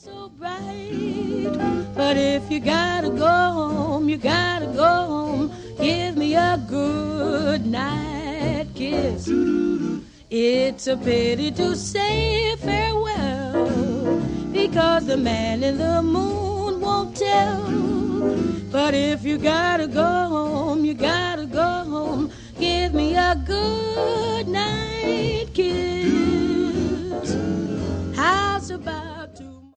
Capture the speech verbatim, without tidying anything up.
so bright. But if you gotta go home, you gotta go home. Give me a good night kiss. It's a pity to say farewell, because the man in the moon won't tell. But if you gotta go home, you gotta go home. Give me a good night kiss. How's about